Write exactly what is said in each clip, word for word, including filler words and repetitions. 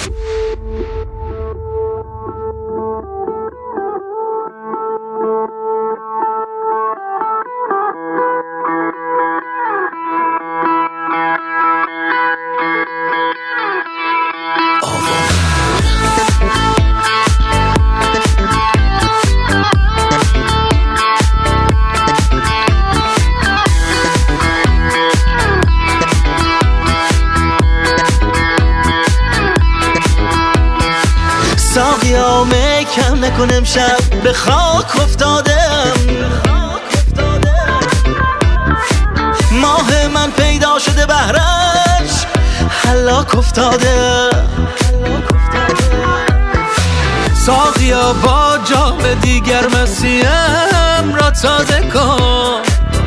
ساقیا میکم نکن امشب به خاک افتادم، ماه من پیدا شده بهرش هلاک افتاده. ساقیا با جام دیگر مسیحم را تازه کن،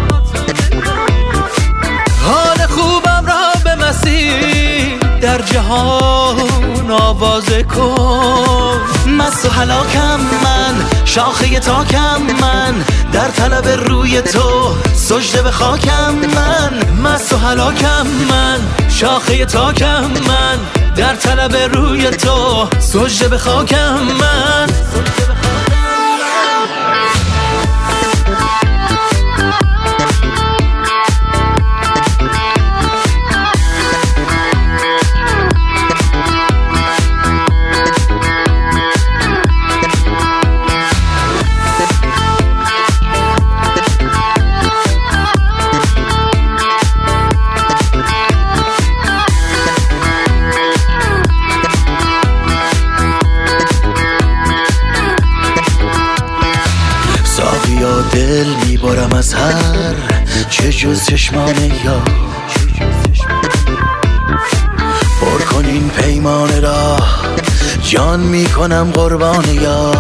حال خوبم را به مسیح در جهان آوازه کن. مست و هلاکم من، شاخه تاکم من، در طلب روی تو سجده به خاکم من. مست و هلاکم من، شاخه تاکم من، در طلب روی تو سجده به خاکم من. یا دل میبارم از هر چه جز چشمان یا پر کن این پیمان را جان میکنم قربان یا.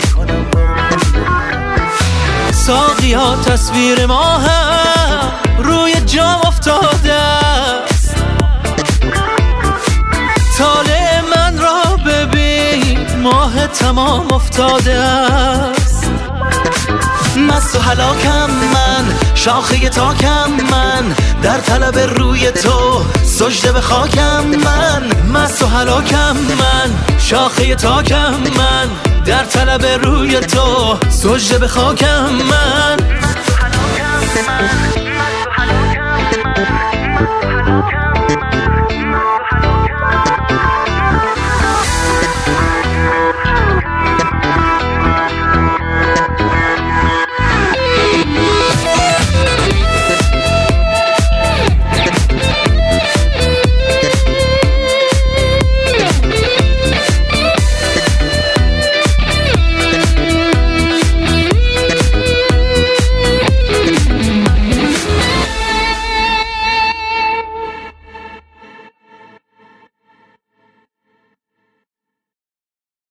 ساقیا تصویر ما هم روی جام افتاده است، طالع من را ببین ماه تمام افتاده است. مست و هلاکم من، شاخه تاکم من، در طلب روی تو سجده به خاکم من. مست و هلاکم من، شاخه تاکم من، در طلب روی تو سجده به خاکم من. مست و هلاکم من، مست و هلاکم من، مست و هلاکم من.